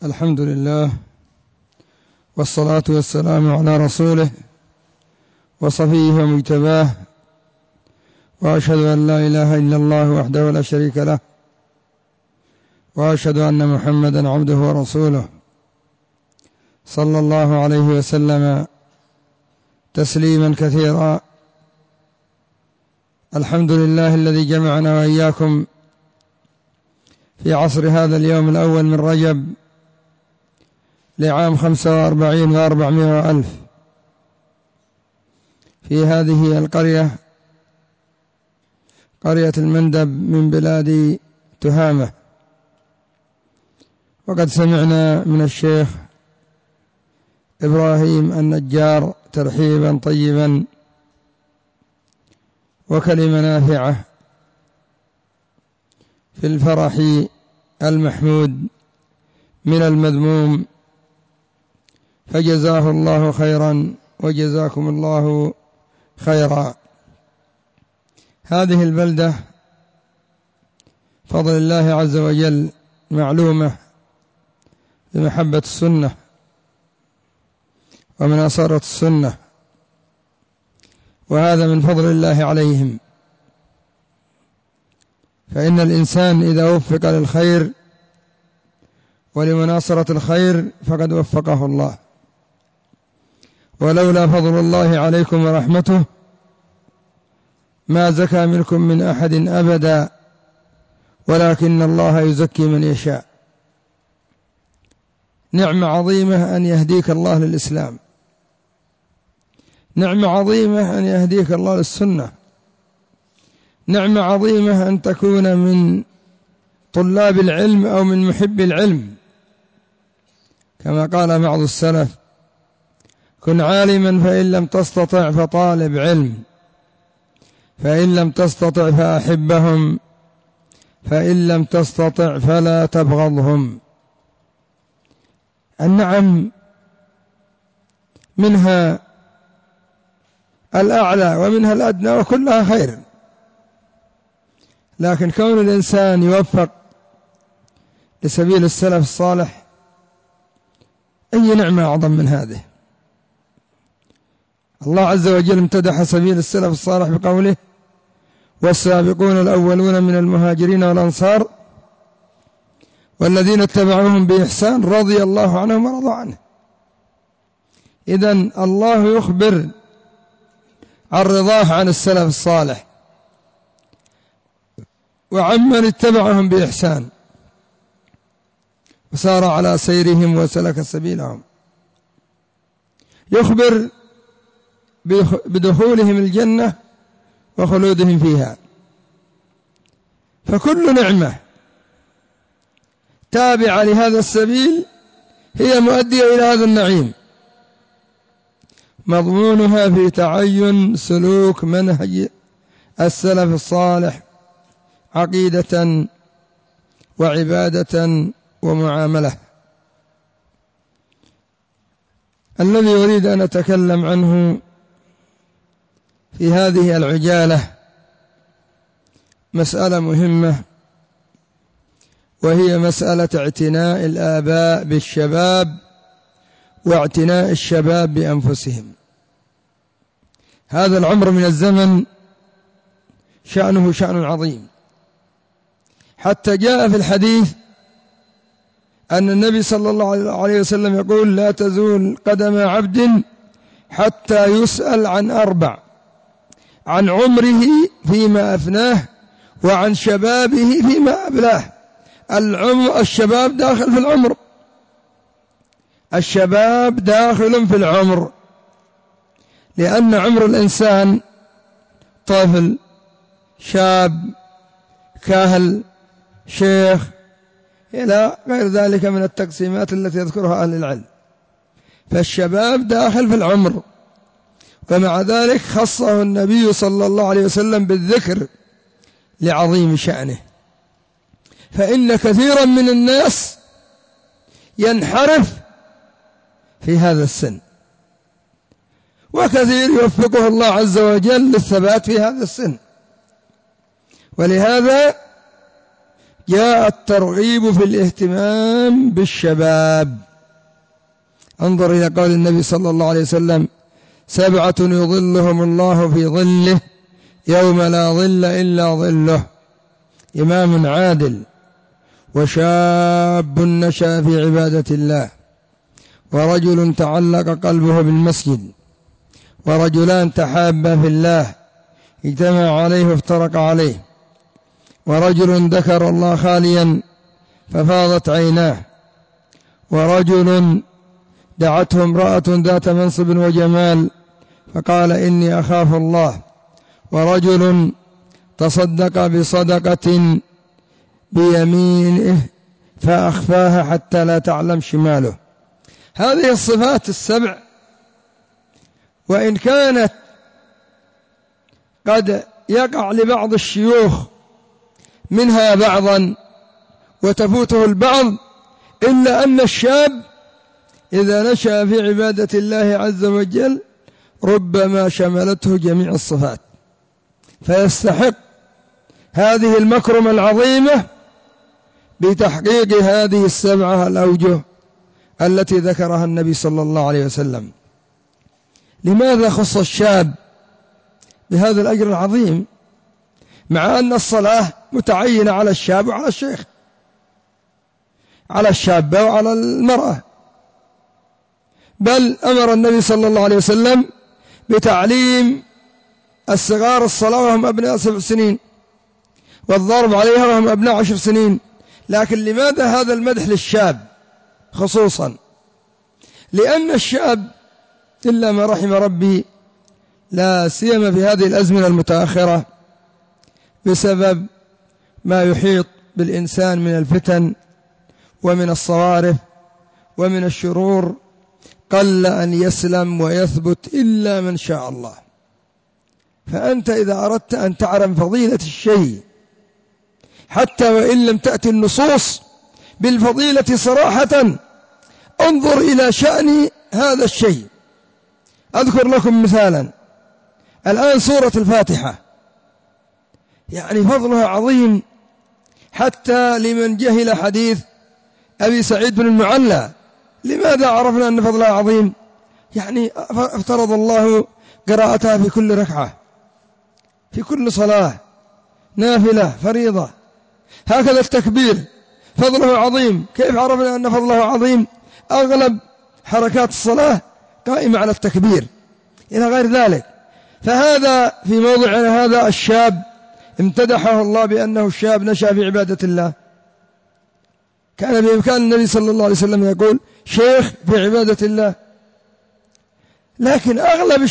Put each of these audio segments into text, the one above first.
الحمد لله والصلاة والسلام على رسوله وصفيه ومجتباه، وأشهد أن لا إله إلا الله وحده لا شريك له، وأشهد أن محمدا عبده ورسوله صلى الله عليه وسلم تسليما كثيرا. الحمد لله الذي جمعنا وإياكم في عصر هذا اليوم الأول من رجب لعام 45 و400 ألف في هذه القرية، قرية المندب من بلاد تهامة. وقد سمعنا من الشيخ إبراهيم النجار ترحيبا طيبا وكلمة نافعة في الفرح المحمود من المذموم، فجزاه الله خيرا وجزاكم الله خيرا. هذه البلدة فضل الله عز وجل معلومة بمحبة السنة ومناصرة السنة، وهذا من فضل الله عليهم. فإن الإنسان إذا وفق للخير ولمناصرة الخير فقد وفقه الله، ولولا فضل الله عليكم ورحمته ما زكى منكم من أحد أبدا، ولكن الله يزكي من يشاء. نعمة عظيمة أن يهديك الله للإسلام، نعمة عظيمة أن يهديك الله للسنة، نعمة عظيمة أن تكون من طلاب العلم أو من محب العلم، كما قال بعض السلف: كن عالما فإن لم تستطع فطالب علم، فإن لم تستطع فأحبهم، فإن لم تستطع فلا تبغضهم. النعم منها الأعلى ومنها الأدنى وكلها خير، لكن كون الإنسان يوفق لسبيل السلف الصالح أي نعمة أعظم من هذه. الله عز وجل امتدح سبيل السلف الصالح بقوله: والسابقون الأولون من المهاجرين والأنصار والذين اتبعوهم بإحسان رضي الله عنهم ورضوا عنه. إذن الله يخبر عن رضاه عن السلف الصالح وعمن اتبعهم بإحسان وسار على سيرهم وسلك سبيلهم، يخبر بدخولهم الجنة وخلودهم فيها. فكل نعمة تابعة لهذا السبيل هي مؤدية إلى هذا النعيم، مضمونها في تعين سلوك منهج السلف الصالح عقيدة وعبادة ومعاملة. الذي أريد أن أتكلم عنه في هذه العجالة مسألة مهمة، وهي مسألة اعتناء الآباء بالشباب واعتناء الشباب بأنفسهم. هذا العمر من الزمن شأنه شأن عظيم، حتى جاء في الحديث أن النبي صلى الله عليه وسلم يقول: لا تزول قدم عبد حتى يسأل عن أربع: عن عمره فيما أفناه، وعن شبابه فيما أبلاه. الشباب داخل في العمر، الشباب داخل في العمر، لأن عمر الإنسان طفل، شاب، كاهل، شيخ، إلى غير ذلك من التقسيمات التي يذكرها أهل العلم. فالشباب داخل في العمر، ومع ذلك خصه النبي صلى الله عليه وسلم بالذكر لعظيم شأنه. فإن كثيرا من الناس ينحرف في هذا السن، وكثير يوفقه الله عز وجل للثبات في هذا السن. ولهذا جاء الترغيب في الاهتمام بالشباب. انظر إلى قول النبي صلى الله عليه وسلم: 7 يظلهم الله في ظله يوم لا ظل إلا ظله: إمام عادل، وشاب نشأ في عبادة الله، ورجل تعلق قلبه بالمسجد، ورجلان تحابا في الله اجتمع عليه وافترق عليه، ورجل ذكر الله خاليا ففاضت عيناه، ورجل دعته امرأة ذات منصب وجمال فقال: إني أخاف الله، ورجل تصدق بصدقة بيمينه فأخفاها حتى لا تعلم شماله. هذه الصفات السبع، وإن كانت قد يقع لبعض الشيوخ منها بعضا وتفوته البعض، إلا أن الشاب إذا نشأ في عبادة الله عز وجل ربما شملته جميع الصفات، فيستحق هذه المكرمة العظيمة بتحقيق هذه السبعة الأوجه التي ذكرها النبي صلى الله عليه وسلم. لماذا خص الشاب بهذا الأجر العظيم، مع أن الصلاة متعينة على الشاب وعلى الشيخ، على الشابة وعلى المرأة؟ بل أمر النبي صلى الله عليه وسلم بتعليم الصغار الصلاة وهم أبناء 7 سنين، والضرب عليها وهم أبناء 10 سنين. لكن لماذا هذا المدح للشاب خصوصا؟ لأن الشاب إلا ما رحم ربي، لا سيما في هذه الأزمنة المتأخرة، بسبب ما يحيط بالإنسان من الفتن ومن الصوارف ومن الشرور، قل أن يسلم ويثبت إلا من شاء الله. فأنت إذا أردت أن تعلم فضيلة الشيء، حتى وإن لم تأتي النصوص بالفضيلة صراحة، انظر إلى شأن هذا الشيء. أذكر لكم مثالا. الآن سورة الفاتحة يعني فضلها عظيم، حتى لمن جهل حديث أبي سعيد بن المعلى. لماذا عرفنا أن فضلها عظيم؟ يعني افترض الله قراءتها في كل ركعة، في كل صلاة، نافلة فريضة. هكذا التكبير فضله عظيم. كيف عرفنا أن فضله عظيم؟ أغلب حركات الصلاة قائمة على التكبير إلى غير ذلك. فهذا في موضعنا هذا الشاب امتدحه الله بأنه الشاب نشأ في عبادة الله. كان بإمكان النبي صلى الله عليه وسلم يقول شيخ في عبادة الله. لكن أغلب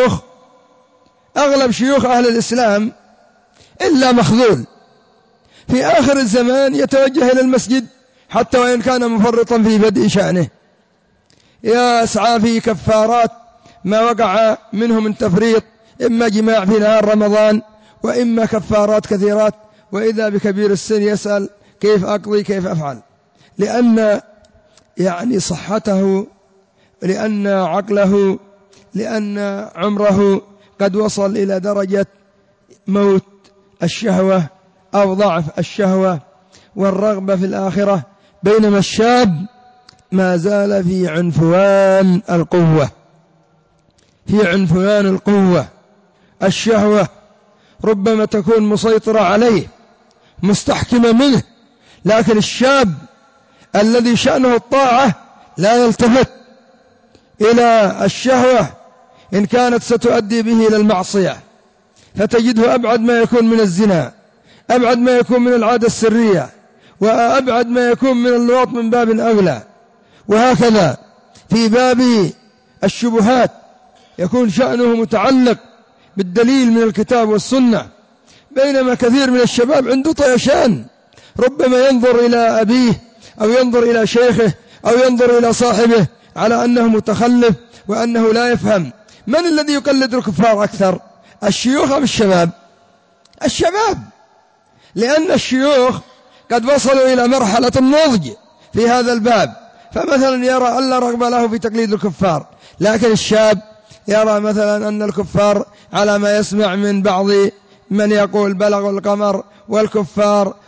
شيوخ أهل الإسلام إلا مخذول في آخر الزمان يتوجه إلى المسجد حتى وإن كان مفرطا في بدء شأنه، يسعى في كفارات ما وقع منه من تفريط، إما جماع في نهار رمضان وإما كفارات كثيرات، وإذا بكبير السن يسأل كيف أقضي كيف أفعل، لأن يعني صحته، لأن عقله، لأن عمره قد وصل إلى درجة موت الشهوة أو ضعف الشهوة والرغبة في الآخرة، بينما الشاب ما زال في عنفوان القوة، في عنفوان القوة. الشهوة ربما تكون مسيطرة عليه مستحكمة منه، لكن الشاب الذي شأنه الطاعة لا يلتفت إلى الشهوة إن كانت ستؤدي به إلى المعصية، فتجده أبعد ما يكون من الزنا، أبعد ما يكون من العادة السرية، وأبعد ما يكون من اللواط من باب أولى. وهكذا في باب الشبهات يكون شأنه متعلق بالدليل من الكتاب والسنة، بينما كثير من الشباب عنده طيشان، ربما ينظر إلى أبيه أو ينظر إلى شيخه أو ينظر إلى صاحبه على أنه متخلف وأنه لا يفهم. من الذي يقلد الكفار أكثر، الشيوخ أم الشباب؟ الشباب، لأن الشيوخ قد وصلوا إلى مرحلة النضج في هذا الباب، فمثلا يرى أن لا رغبة له في تقليد الكفار. لكن الشاب يرى مثلا أن الكفار على ما يسمع من بعض من يقول بلغوا القمر والكفار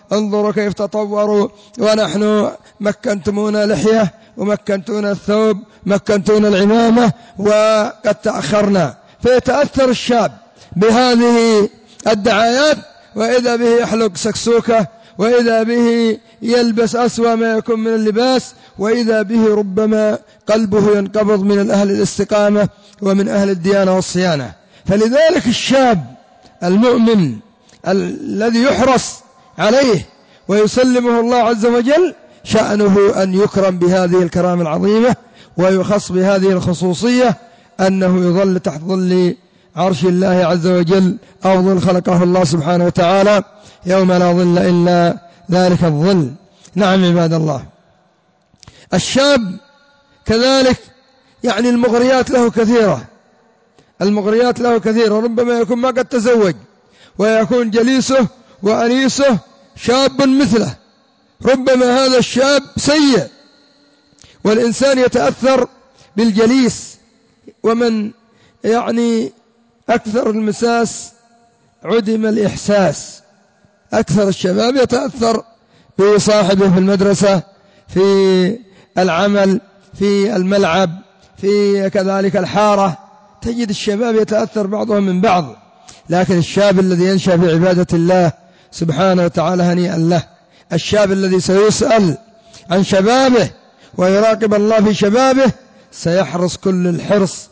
انظروا كيف تطوروا، ونحن مكنتمونا لحية ومكنتونا الثوب، مكنتونا العمامة، وقد تأخرنا. فيتأثر الشاب بهذه الدعايات، وإذا به يحلق سكسوكة، وإذا به يلبس أسوأ ما يكون من اللباس، وإذا به ربما قلبه ينقبض من أهل الاستقامة ومن أهل الديانة والصيانة. فلذلك الشاب المؤمن الذي يحرص عليه ويسلمه الله عز وجل شأنه أن يكرم بهذه الكرامة العظيمة، ويخص بهذه الخصوصية أنه يظل تحت ظل عرش الله عز وجل، أو ظل خلقه الله سبحانه وتعالى يوم لا ظل إلا ذلك الظل. نعم عباد الله، الشاب كذلك يعني المغريات له كثيرة، المغريات له كثيرة. ربما يكون ما قد تزوج ويكون جليسه وأنيسه شاب مثله، ربما هذا الشاب سيء، والإنسان يتأثر بالجليس. ومن يعني أكثر المساس عدم الإحساس. أكثر الشباب يتأثر بصاحبه في المدرسة، في العمل، في الملعب، في كذلك الحارة، تجد الشباب يتأثر بعضهم من بعض. لكن الشاب الذي ينشأ في عبادة الله سبحانه وتعالى هنيئا له. الشاب الذي سيسأل عن شبابه ويراقب الله في شبابه سيحرص كل الحرص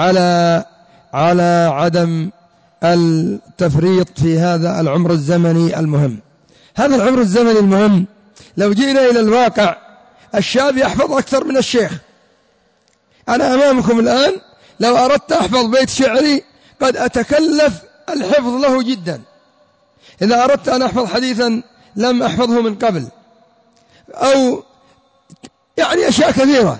على عدم التفريط في هذا العمر الزمني المهم. هذا العمر الزمني المهم لو جئنا إلى الواقع الشاب يحفظ أكثر من الشيخ. أنا أمامكم الآن لو أردت أحفظ بيت شعري قد أتكلف الحفظ له جدا. إذا أردت أن أحفظ حديثا لم أحفظه من قبل، أو يعني أشياء كثيرة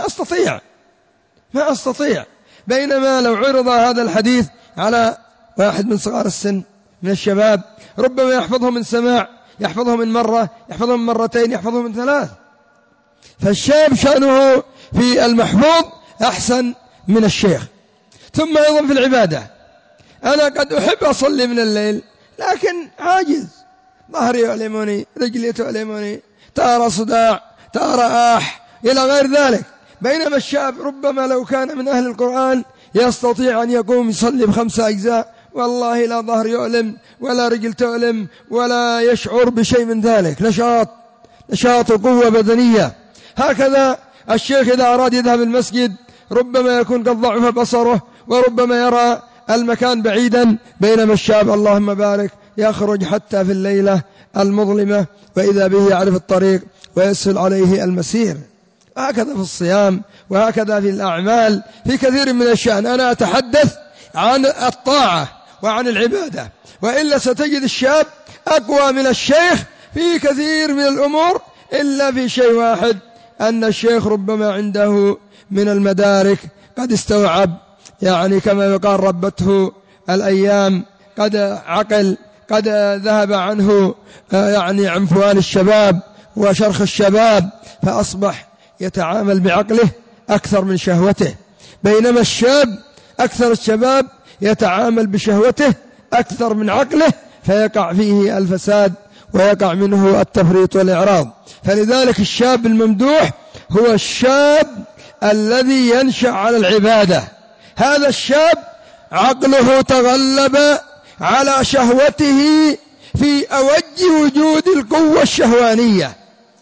ما أستطيع. بينما لو عرض هذا الحديث على واحد من صغار السن من الشباب ربما يحفظه من سماع، يحفظه من مرة، يحفظه من مرتين، يحفظه من 3. فالشاب شأنه في المحفوظ أحسن من الشيخ. ثم أيضا في العبادة، أنا قد أحب أصلي من الليل لكن عاجز، ظهري يؤلمني، رجلي تؤلمني، تارى صداع، تارى إلى غير ذلك. بينما الشاب ربما لو كان من أهل القرآن يستطيع أن يقوم يصلي ب5 أجزاء، والله لا ظهر يؤلم ولا رجل تؤلم ولا يشعر بشيء من ذلك، نشاط وقوة بدنية. هكذا الشيخ إذا أراد يذهب المسجد ربما يكون قد ضعف بصره وربما يرى المكان بعيدا، بينما الشاب اللهم بارك يخرج حتى في الليلة المظلمة وإذا به يعرف الطريق ويسهل عليه المسير. هكذا في الصيام، وهكذا في الأعمال، في كثير من الشأن. أنا أتحدث عن الطاعة وعن العبادة، وإلا ستجد الشاب أقوى من الشيخ في كثير من الأمور، إلا في شيء واحد، أن الشيخ ربما عنده من المدارك قد استوعب، يعني كما يقال ربته الأيام، قد عقل، قد ذهب عنه يعني عنفوان الشباب وشرخ الشباب، فأصبح يتعامل بعقله أكثر من شهوته. بينما الشاب أكثر الشباب يتعامل بشهوته أكثر من عقله، فيقع فيه الفساد ويقع منه التفريط والإعراض. فلذلك الشاب الممدوح هو الشاب الذي ينشأ على العبادة. هذا الشاب عقله تغلب على شهوته في أوج وجود القوة الشهوانية،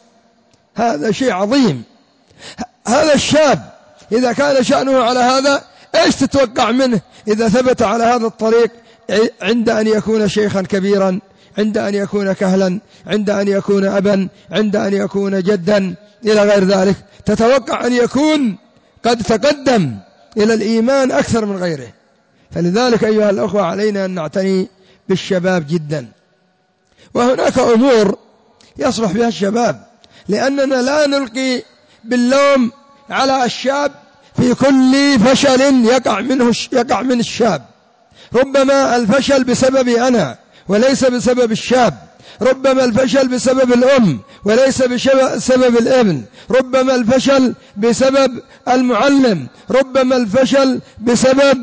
هذا شيء عظيم. هذا الشاب إذا كان شأنه على هذا، إيش تتوقع منه إذا ثبت على هذا الطريق عند أن يكون شيخا كبيرا، عند أن يكون كهلا، عند أن يكون أبا، عند أن يكون جدا إلى غير ذلك؟ تتوقع أن يكون قد تقدم إلى الإيمان أكثر من غيره. فلذلك أيها الأخوة علينا أن نعتني بالشباب جدا. وهناك أمور يصلح بها الشباب، لأننا لا نلقي باللوم على الشاب في كل فشل يقع من الشاب. ربما الفشل بسببي أنا وليس بسبب الشاب، ربما الفشل بسبب الأم وليس بسبب الابن، ربما الفشل بسبب المعلم، ربما الفشل بسبب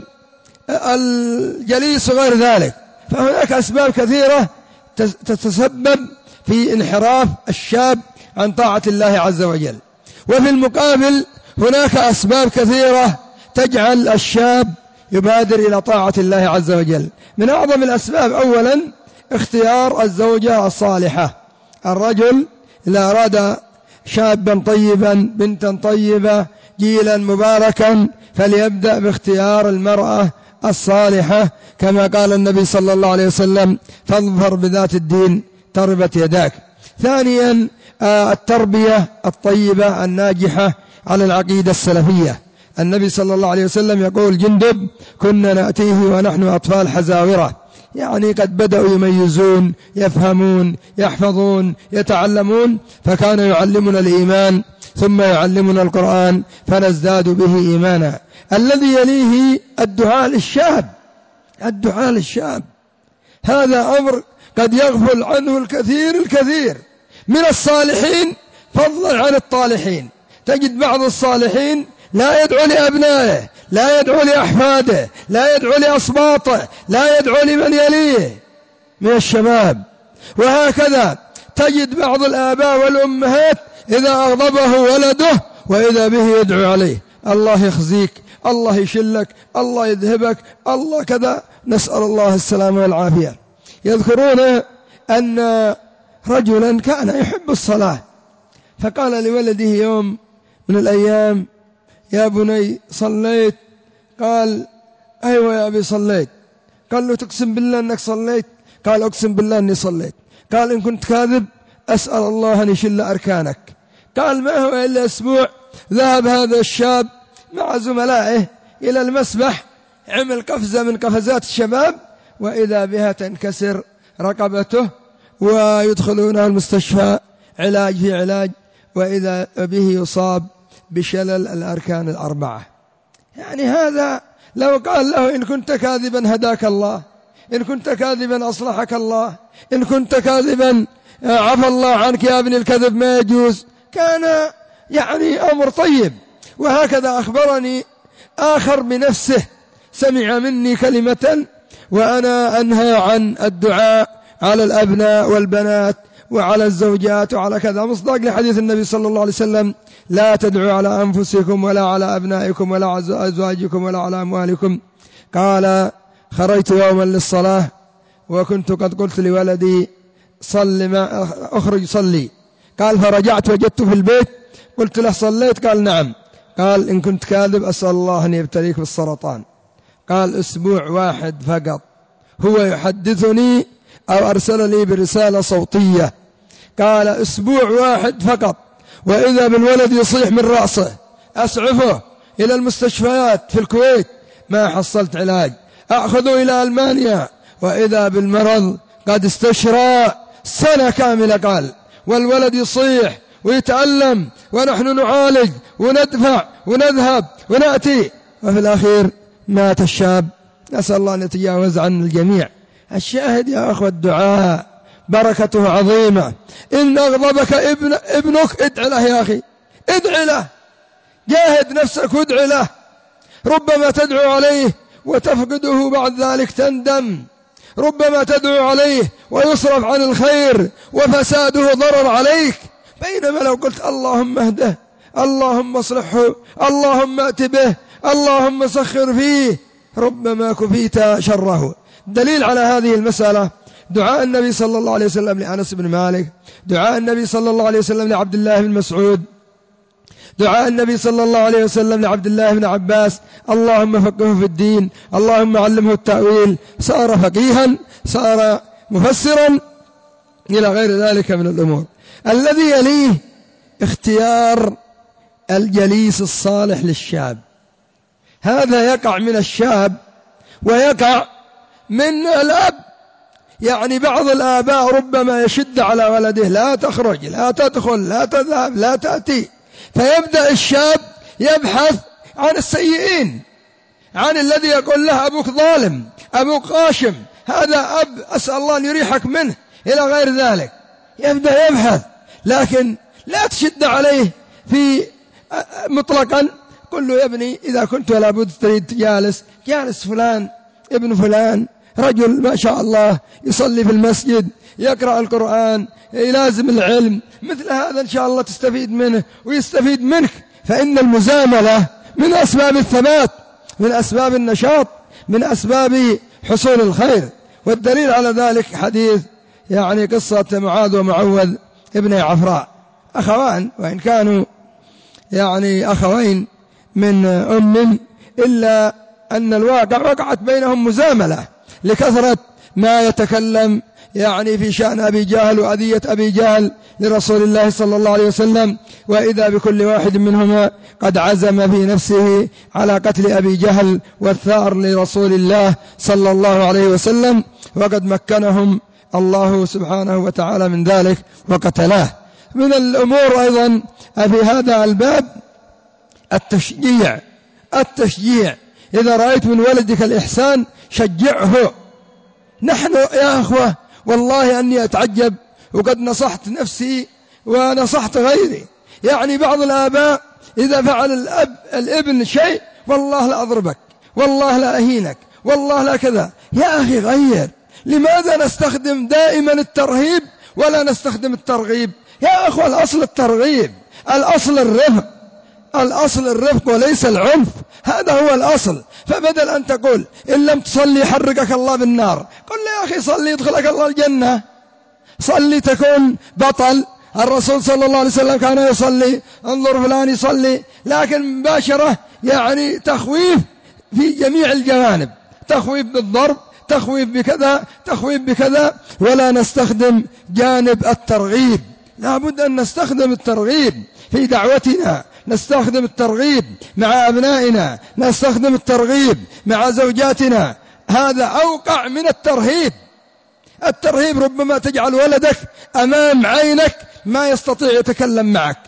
الجليس وغير ذلك. فهناك أسباب كثيرة تتسبب في انحراف الشاب عن طاعة الله عز وجل. وفي المقابل هناك أسباب كثيرة تجعل الشاب يبادر إلى طاعة الله عز وجل. من أعظم الأسباب أولا اختيار الزوجة الصالحة. الرجل إذا أراد شابا طيبا بنتا طيبة جيلا مباركا فليبدأ باختيار المرأة الصالحة، كما قال النبي صلى الله عليه وسلم: فاظفر بذات الدين تربت يداك. ثانيا التربية الطيبة الناجحة على العقيدة السلفية. النبي صلى الله عليه وسلم يقول: جندب كنا نأتيه ونحن أطفال حزاورة، يعني قد بدأوا يميزون، يفهمون، يحفظون، يتعلمون، فكان يعلمنا الإيمان ثم يعلمنا القرآن فنزداد به إيمانا. الذي يليه الدعاء للشاب. الدعاء للشاب هذا أمر قد يغفل عنه الكثير من الصالحين فضلا عن الطالحين. تجد بعض الصالحين لا يدعو لأبنائه، لا يدعو لأحفاده، لا يدعو لأصباطه، لا يدعو لمن يليه من الشباب. وهكذا تجد بعض الآباء والأمهات إذا أغضبه ولده وإذا به يدعو عليه: الله يخزيك، الله يشلك، الله يذهبك، الله كذا، نسأل الله السلامة والعافية. يذكرون أن رجلا كان يحب الصلاة فقال لولده يوم من الأيام: يا بني صليت؟ قال: أيوة يا أبي صليت. قال له: تقسم بالله أنك صليت؟ قال: أقسم بالله أني صليت. قال: إن كنت كاذب أسأل الله أن يشل أركانك. قال: ما هو إلا أسبوع ذهب هذا الشاب مع زملائه إلى المسبح، عمل قفزة من قفزات الشباب، وإذا بها تنكسر رقبته ويدخلونه المستشفى علاج في علاج، وإذا به يصاب بشلل الأركان الأربعة. يعني هذا لو قال له: إن كنت كاذبا هداك الله، إن كنت كاذبا أصلحك الله، إن كنت كاذبا عفى الله عنك يا ابن الكذب ما يجوز، كان يعني أمر طيب. وهكذا أخبرني آخر بنفسه سمع مني كلمة وأنا أنهى عن الدعاء على الأبناء والبنات وعلى الزوجات وعلى كذا، مصداق لحديث النبي صلى الله عليه وسلم: لا تدعوا على أنفسكم ولا على أبنائكم ولا على أزواجكم ولا على أموالكم. قال: خرجت يوما للصلاة وكنت قد قلت لولدي: أخرج صلي. قال: فرجعت وجدت في البيت، قلت له: صليت؟ قال: نعم. قال: إن كنت كاذب أسأل الله أن يبتليك بالسرطان. قال: أسبوع واحد فقط هو يحدثني أو أرسل لي برسالة صوتية، قال: أسبوع واحد فقط وإذا بالولد يصيح من رأسه، أسعفه إلى المستشفيات في الكويت ما حصلت علاج، أخذه إلى ألمانيا وإذا بالمرض قد استشرى سنة كاملة. قال: والولد يصيح ويتألم ونحن نعالج وندفع ونذهب ونأتي، وفي الأخير مات الشاب. نسأل الله أن يتجاوز عن الجميع. الشاهد يا أخوة الدعاء بركته عظيمة. إن أغضبك ابنك ادع له يا أخي، ادع له، جاهد نفسك وادع له. ربما تدعو عليه وتفقده بعد ذلك تندم، ربما تدعو عليه ويصرف عن الخير وفساده ضرر عليك، بينما لو قلت: اللهم اهده، اللهم اصلحه، اللهم ائت به، اللهم سخر فيه، ربما كفيت شره. دليل على هذه المسألة دعاء النبي صلى الله عليه وسلم لأنس بن مالك، دعاء النبي صلى الله عليه وسلم لعبد الله بن مسعود، دعاء النبي صلى الله عليه وسلم لعبد الله بن عباس: اللهم فقهه في الدين، اللهم علمه التأويل، صار فقيها، صار مفسرا، إلى غير ذلك من الأمور. الذي يليه اختيار الجليس الصالح للشاب. هذا يقع من الشاب ويقع من الأب. يعني بعض الآباء ربما يشد على ولده: لا تخرج، لا تدخل، لا تذهب، لا تأتي، فيبدأ الشاب يبحث عن السيئين، عن الذي يقول له: أبوك ظالم، أبوك قاشم، هذا أب أسأل الله أن يريحك منه، إلى غير ذلك. يبدأ يبحث، لكن لا تشد عليه في مطلقا. قل له: يا ابني إذا كنت ولا بد تريد جالس فلان ابن فلان رجل ما شاء الله يصلي في المسجد، يقرأ القرآن، يلازم العلم، مثل هذا إن شاء الله تستفيد منه ويستفيد منك. فإن المزاملة من أسباب الثبات، من أسباب النشاط، من أسباب حصول الخير. والدليل على ذلك حديث يعني قصة معاذ ومعوذ ابن عفراء، أخوان وإن كانوا يعني أخوين من أم، إلا أن الواقع وقعت بينهم مزاملة لكثرة ما يتكلم يعني في شأن أبي جهل وأذية أبي جهل لرسول الله صلى الله عليه وسلم، وإذا بكل واحد منهما قد عزم في نفسه على قتل أبي جهل والثار لرسول الله صلى الله عليه وسلم، وقد مكنهم الله سبحانه وتعالى من ذلك وقتلاه. من الأمور أيضا في هذا الباب التشجيع. إذا رأيت من ولدك الإحسان شجعه. نحن يا أخوة والله أني أتعجب، وقد نصحت نفسي ونصحت غيري، يعني بعض الآباء إذا فعل الابن شيء والله لا أضربك، والله لا أهينك، والله لا كذا. يا أخي غير. لماذا نستخدم دائما الترهيب ولا نستخدم الترغيب؟ يا أخوة الأصل الترغيب، الأصل الرفق وليس العنف، هذا هو الأصل. فبدل أن تقول إن لم تصلي يحرقك الله بالنار، قل يا أخي صلي يدخلك الله الجنة، صلي تكون بطل. الرسول صلى الله عليه وسلم كان يصلي، انظر فلان يصلي، لكن مباشرة يعني تخويف في جميع الجوانب، تخويف بالضرب، تخويف بكذا، تخويف بكذا، ولا نستخدم جانب الترغيب. لا بد أن نستخدم الترغيب في دعوتنا، نستخدم الترغيب مع أبنائنا، نستخدم الترغيب مع زوجاتنا. هذا أوقع من الترهيب. الترهيب ربما تجعل ولدك أمام عينك ما يستطيع يتكلم معك،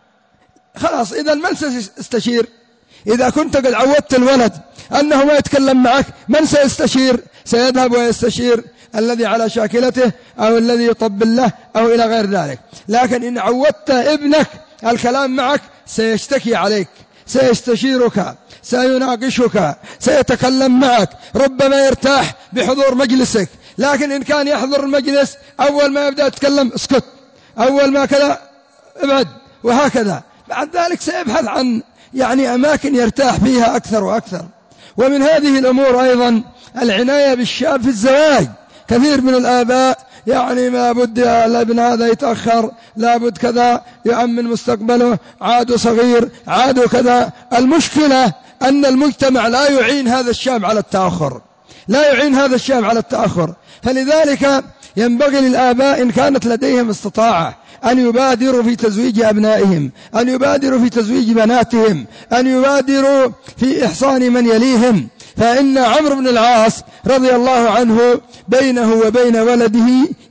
خلاص إذا من سيستشير؟ إذا كنت قد عودت الولد أنه ما يتكلم معك، من سيستشير؟ سيذهب ويستشير الذي على شاكلته أو الذي يطبل له أو إلى غير ذلك. لكن إن عودت ابنك الكلام معك سيشتكي عليك، سيستشيرك، سيناقشك، سيتكلم معك، ربما يرتاح بحضور مجلسك. لكن إن كان يحضر المجلس أول ما يبدأ يتكلم اسكت، أول ما كذا ابعد، وهكذا. بعد ذلك سيبحث عن يعني أماكن يرتاح فيها أكثر وأكثر. ومن هذه الأمور أيضا العناية بالشاب في الزواج. كثير من الآباء يعني ما بد الابن هذا يتأخر، لا بد كذا، يأمن مستقبله، عاد صغير، عاد كذا. المشكلة أن المجتمع لا يعين هذا الشاب على التأخر، لا يعين هذا الشاب على التأخر. فلذلك ينبغي للآباء إن كانت لديهم استطاعة أن يبادروا في تزويج أبنائهم، أن يبادروا في تزويج بناتهم، أن يبادروا في إحصان من يليهم. فإن عمرو بن العاص رضي الله عنه بينه وبين ولده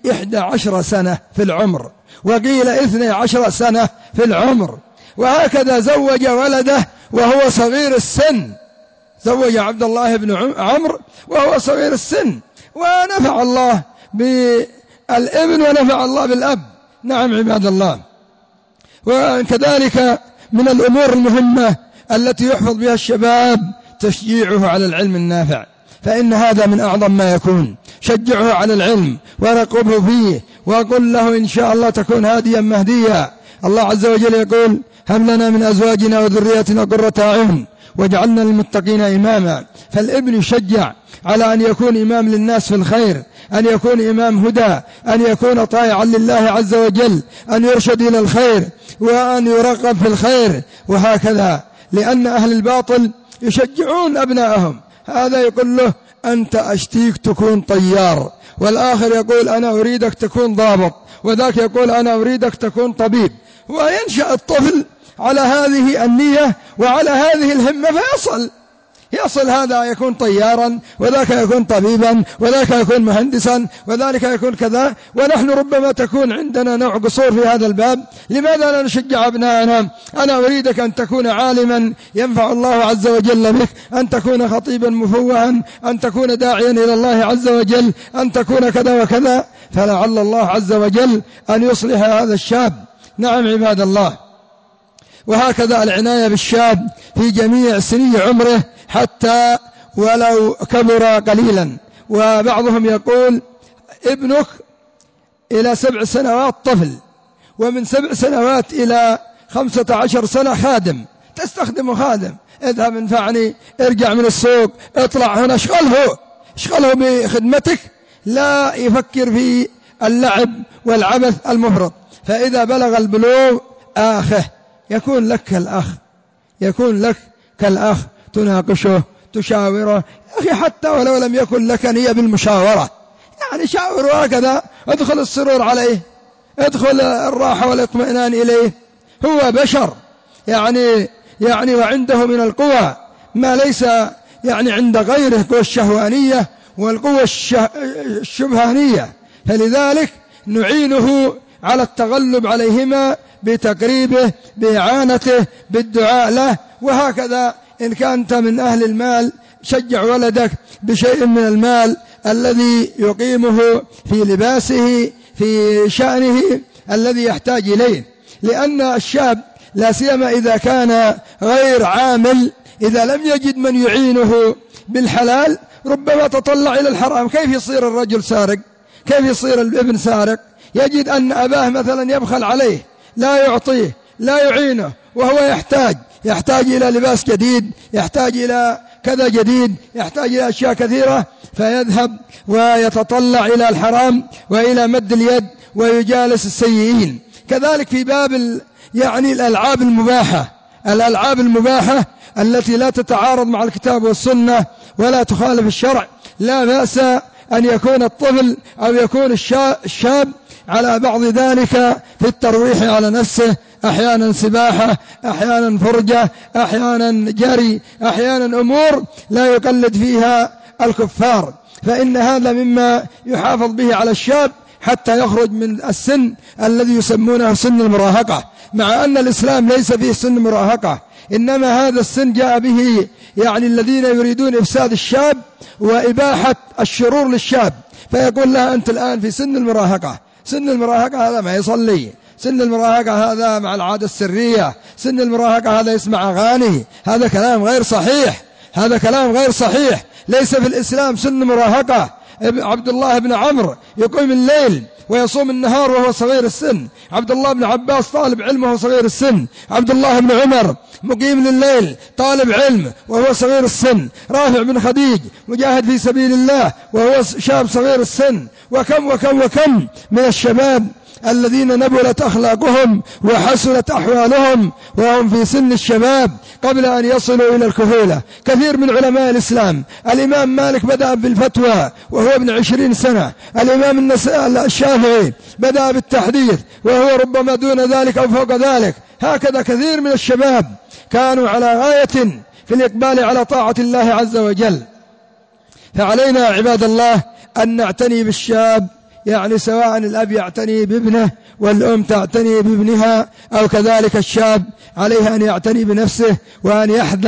11 سنة في العمر، وقيل 12 سنة في العمر. وهكذا زوج ولده وهو صغير السن، زوج عبد الله بن عمرو وهو صغير السن، ونفع الله بالابن ونفع الله بالأب. نعم عباد الله. وكذلك من الأمور المهمة التي يحفظ بها الشباب تشجيعه على العلم النافع، فإن هذا من أعظم ما يكون. شجعه على العلم ورقبه فيه، وقل له إن شاء الله تكون هاديا مهديا. الله عز وجل يقول هب لنا من أزواجنا وذرياتنا قرة أعين واجعلنا للمتقين إماما. فالابن يشجع على أن يكون إمام للناس في الخير، أن يكون إمام هدى، أن يكون طائعا لله عز وجل، أن يرشد إلى الخير وأن يرغب في الخير، وهكذا. لأن أهل الباطل يشجعون أبنائهم، هذا يقول له أنت أشتيك تكون طيار، والآخر يقول أنا أريدك تكون ضابط، وذاك يقول أنا أريدك تكون طبيب. وينشأ الطفل على هذه النية وعلى هذه الهمة، فيصل هذا يكون طيارا، وذاك يكون طبيبا، وذاك يكون مهندسا، وذلك يكون كذا. ونحن ربما تكون عندنا نوع قصور في هذا الباب. لماذا لا نشجع أبنائنا؟ أنا أريدك أن تكون عالما ينفع الله عز وجل بك، أن تكون خطيبا مفوها، أن تكون داعيا إلى الله عز وجل، أن تكون كذا وكذا. فلعل الله عز وجل أن يصلح هذا الشاب. نعم عباد الله. وهكذا العناية بالشاب في جميع سني عمره حتى ولو كبر قليلا. وبعضهم يقول ابنك إلى 7 سنوات طفل، ومن 7 سنوات إلى 15 سنة خادم، تستخدمه خادم، اذهب انفعني، ارجع من السوق، اطلع هنا، اشغله بخدمتك، لا يفكر في اللعب والعبث المفرط. فإذا بلغ البلوغ آخه يكون لك كالأخ، تناقشه، تشاوره. يا أخي حتى ولو لم يكن لك نية بالمشاورة، يعني شاوره هكذا، ادخل السرور عليه، ادخل الراحة والاطمئنان إليه، هو بشر يعني وعنده من القوى ما ليس يعني عند غيره، القوى الشهوانية والقوى الشبهانية، فلذلك نعينه على التغلب عليهما بتقريبه، بإعانته، بالدعاء له. وهكذا إن كنت من أهل المال شجع ولدك بشيء من المال الذي يقيمه في لباسه، في شأنه الذي يحتاج إليه، لأن الشاب لا سيما إذا كان غير عامل، إذا لم يجد من يعينه بالحلال ربما تطلع إلى الحرام. كيف يصير الرجل سارق؟ كيف يصير الابن سارق؟ يجد أن أباه مثلا يبخل عليه، لا يعطيه، لا يعينه، وهو يحتاج إلى لباس جديد، يحتاج إلى كذا جديد، يحتاج إلى أشياء كثيرة، فيذهب ويتطلع إلى الحرام وإلى مد اليد ويجالس السيئين. كذلك في باب الألعاب المباحة التي لا تتعارض مع الكتاب والسنة ولا تخالف الشرع، لا بأس أن يكون الطفل أو يكون الشاب على بعض ذلك في الترويح على نفسه، أحيانا سباحة، أحيانا فرجة، أحيانا جري، أحيانا أمور لا يقلد فيها الكفار، فإن هذا مما يحافظ به على الشاب حتى يخرج من السن الذي يسمونه سن المراهقة، مع أن الإسلام ليس فيه سن المراهقة، إنما هذا السن جاء به الذين يريدون إفساد الشاب وإباحة الشرور للشاب، فيقول له أنت الآن في سن المراهقة. سن المراهقة هذا ما يصلي، سن المراهقة هذا مع العادة السرية، سن المراهقة هذا يسمع أغاني. هذا كلام غير صحيح، ليس في الإسلام سن مراهقة. عبد الله بن عمرو يقوم الليل ويصوم النهار وهو صغير السن، عبد الله بن عباس طالب علم وهو صغير السن، عبد الله بن عمر مقيم لليل طالب علم وهو صغير السن، رافع بن خديج مجاهد في سبيل الله وهو شاب صغير السن، وكم من الشباب الذين نبلت أخلاقهم وحسنت أحوالهم وهم في سن الشباب قبل أن يصلوا إلى الكهولة. كثير من علماء الإسلام، الإمام مالك بدأ بالفتوى وهو ابن 20 سنة، الإمام الشافعي بدأ بالتحديث وهو ربما دون ذلك أو فوق ذلك. هكذا كثير من الشباب كانوا على غاية في الإقبال على طاعة الله عز وجل. فعلينا عباد الله أن نعتني بالشاب، سواء الأب يعتني بابنه والأم تعتني بابنها، أو كذلك الشاب عليه أن يعتني بنفسه وأن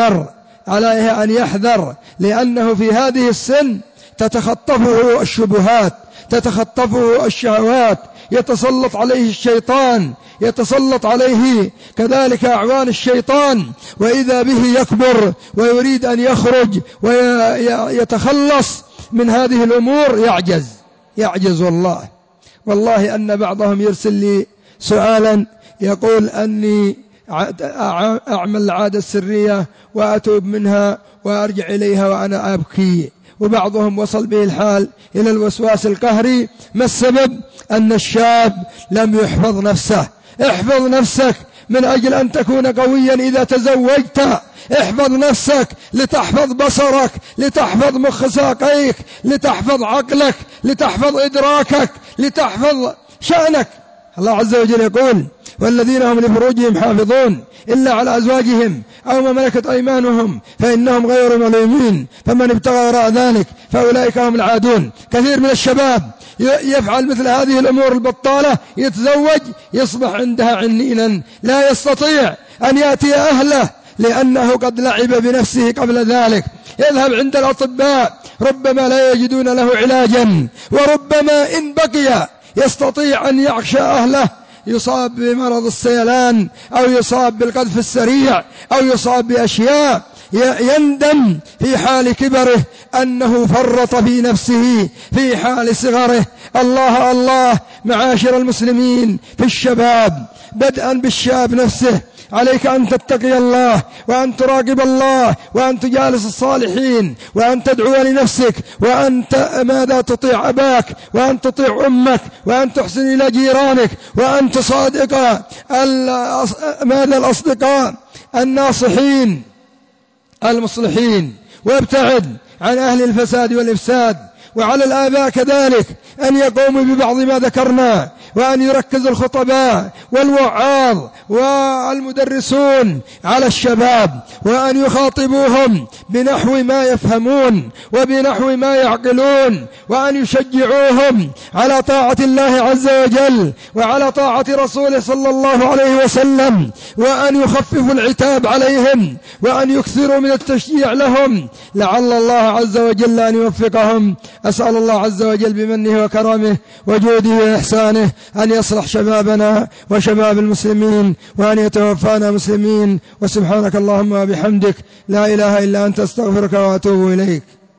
يحذر، لأنه في هذه السن تتخطفه الشبهات، تتخطفه الشهوات، يتسلط عليه الشيطان، يتسلط عليه كذلك أعوان الشيطان، وإذا به يكبر ويريد أن يخرج ويتخلص من هذه الأمور يعجز. والله أن بعضهم يرسل لي سؤالا يقول أني أعمل العادة السرية وأتوب منها وأرجع إليها وأنا أبكي، وبعضهم وصل به الحال إلى الوسواس القهري. ما السبب؟ أن الشاب لم يحفظ نفسه. احفظ نفسك من أجل أن تكون قويا إذا تزوجت، احفظ نفسك لتحفظ بصرك، لتحفظ مخ ساقيك، لتحفظ عقلك، لتحفظ إدراكك، لتحفظ شأنك. الله عز وجل يقول: والذين هم لفروجهم حافظون إلا على أزواجهم أو ما ملكت أيمانهم فإنهم غير ملومين فمن ابتغى وراء ذلك فأولئك هم العادون. كثير من الشباب يفعل مثل هذه الأمور البطالة، يتزوج يصبح عندها عنينا، لا يستطيع أن يأتي أهله لأنه قد لعب بنفسه قبل ذلك. يذهب عند الأطباء ربما لا يجدون له علاجا، وربما إن بقي يستطيع أن يعشى أهله، يصاب بمرض السيلان أو يصاب بالقذف السريع أو يصاب بأشياء يندم في حال كبره أنه فرط في نفسه في حال صغره. الله الله معاشر المسلمين في الشباب، بدءا بالشاب نفسه، عليك أن تتقي الله وأن تراقب الله وأن تجالس الصالحين وأن تدعو لنفسك وأن ماذا تطيع أباك وأن تطيع أمك وأن تحسن إلى جيرانك وأن تصادق ماذا الأصدقاء الناصحين المصلحين، وابتعد عن أهل الفساد والإفساد. وعلى الآباء كذلك أن يقوموا ببعض ما ذكرنا، وأن يركز الخطباء والوعاظ والمدرسون على الشباب، وأن يخاطبوهم بنحو ما يفهمون وبنحو ما يعقلون، وأن يشجعوهم على طاعة الله عز وجل وعلى طاعة رسوله صلى الله عليه وسلم، وأن يخففوا العتاب عليهم وأن يكثروا من التشجيع لهم، لعل الله عز وجل أن يوفقهم. أسأل الله عز وجل بمنه وكرمه وجوده وإحسانه أن يصلح شبابنا وشباب المسلمين وأن يتوفانا مسلمين. وسبحانك اللهم وبحمدك لا إله إلا أنت، استغفرك وأتوب إليك.